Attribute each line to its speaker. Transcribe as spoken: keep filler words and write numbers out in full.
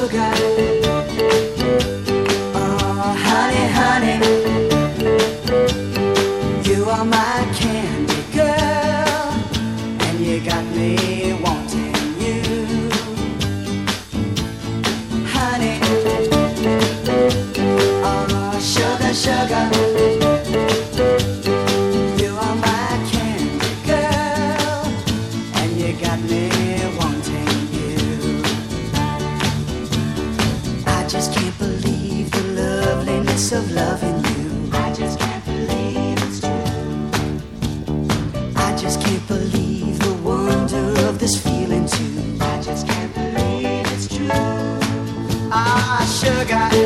Speaker 1: sugar. Oh, honey, honey, you are my candy girl, and you got me wanting you. Honey, oh, sugar, sugar, you are my candy girl, and you got me wanting you. I just can't believe the loveliness of loving you. I just can't believe it's true. I just can't believe the wonder of this feeling too. I just can't believe it's true. Ah, sugar.